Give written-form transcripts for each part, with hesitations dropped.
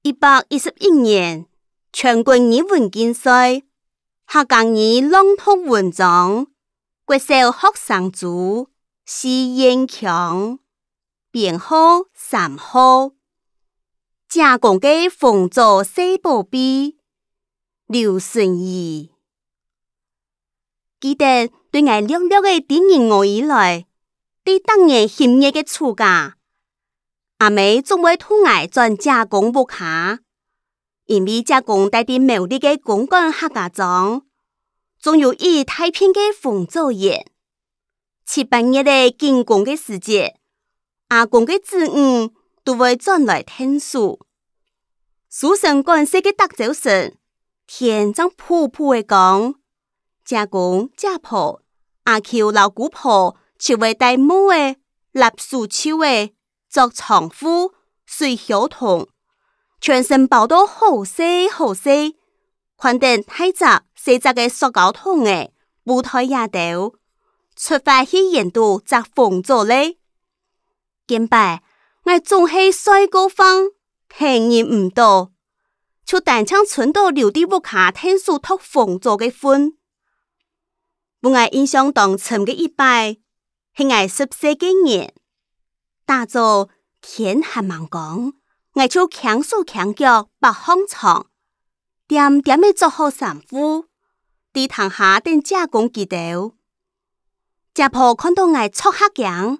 1811年，全國語文競賽，客家語朗讀文章，國小學生組是嚴強，編號3號。賈公嘅鳳爪四寶貝，劉順義。記得對我略略嘅電影我以來，對當年興業嘅暑假，阿妹總會同我轉賈公屋下，因為賈公帶啲美麗嘅公館客家莊，仲有一大片嘅鳳爪園。7、8月嘅進貢嘅時節，阿公嘅子女都會轉來聽書。書生趕寫嘅答奏聲，天將噗噗嘅講，賈公賈婆阿舅老姑婆就會帶帽嘅立樹秋嘅作長褲水曉筒，全身包到好細好細，看見太窄細窄嘅塑膠桶嘅舞台也到，出發去研讀摘鳳爪咧。見擺我總係帥高峰，聽人唔到，就單槍村到留啲屋下聽書讀鳳爪嘅分。我印象當深嘅一擺，係我10歲嘅年，大早天還茫光，我就強手強腳白行床，點點嘅做好衫褲，地堂下等賈公記到。賈婆看到我戳黑鏡，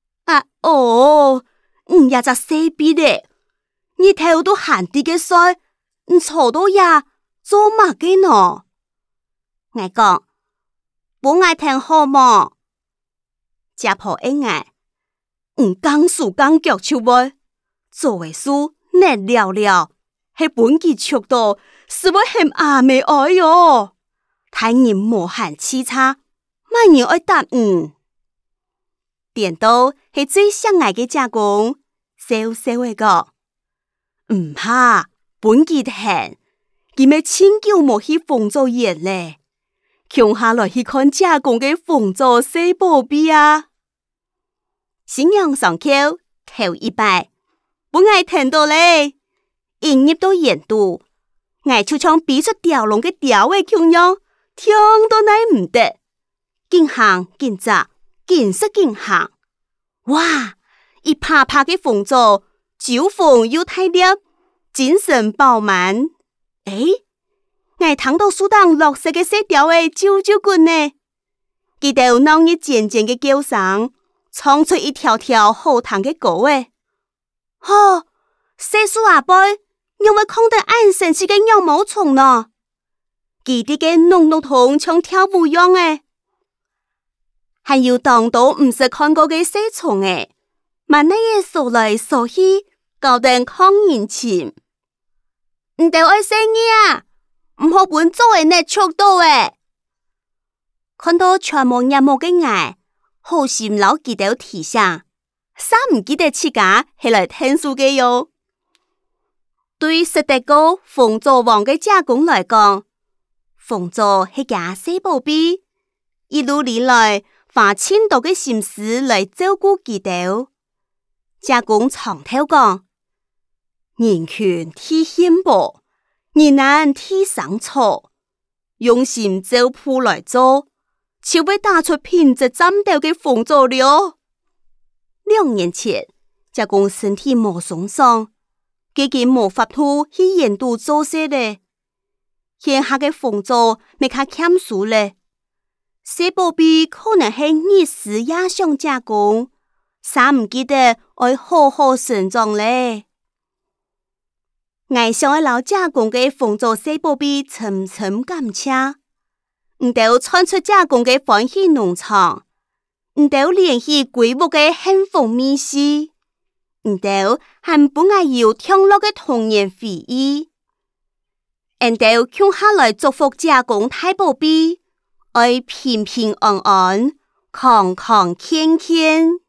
也只細逼咧，你頭都寒啲嘅衰，唔坐到呀，做乜嘅喏？我講，我愛聽好麼？賈婆應我，剛樹剛腳就會，做為書難了了，係本記出到，是會嫌阿妹愛喲，太人無限凄差，乜人愛答應？點到係最相愛嘅賈公，笑笑嘅講，唔怕，本記聽，佢咪千久冇去鳳爪園咧，強下來去看賈公嘅鳳爪四寶貝啊！新娘上口頭一擺，本愛聽到咧，一入到園度，我就像比出吊籠嘅吊嘅咁樣，聽到乃唔得，緊行緊扎，緊實緊行，哇！一拍拍嘅鳳爪，酒鳳又太烈，精神飽滿。我聽到樹當綠色嘅色調嘅啾啾滾呢，記得鬧熱漸漸嘅叫聲，唱出一條條好聽嘅歌誒。細樹阿伯，有冇看到俺神奇嘅羊毛蟲呢？佢哋嘅濃濃筒像跳舞樣誒，還有當到唔識看過嘅細蟲誒。萬那嘢掃來掃去，搞得抗人情。唔得愛生意啊，唔好本做嘅呢速度誒。看到全無一無嘅愛，好心老記得提醒，啥唔記得自家係來聽書嘅喲。對識得個鳳爪王嘅賈公來講，鳳爪係家四寶貝，一路以來花千多嘅心思來照顧記得。賈公長頭講，人權替謙薄，人難替生錯，用心照鋪來做，就會打出品質佔到嘅鳳爪了。2年前，賈公身體冇鬆鬆，幾經冇法度去研讀做些咧，現下嘅鳳爪咪較欠數咧，四寶貝可能係日思夜想賈公。啥唔記得愛好好成長咧？我想愛老賈公嘅鳳爪四寶貝深深感謝，唔到穿出賈公嘅歡喜農場，唔到聯繫歸屋嘅幸福美事，唔到還不愛有聽落嘅童年回憶，唔到共下來祝福賈公太寶貝，愛平平安安，康康健健。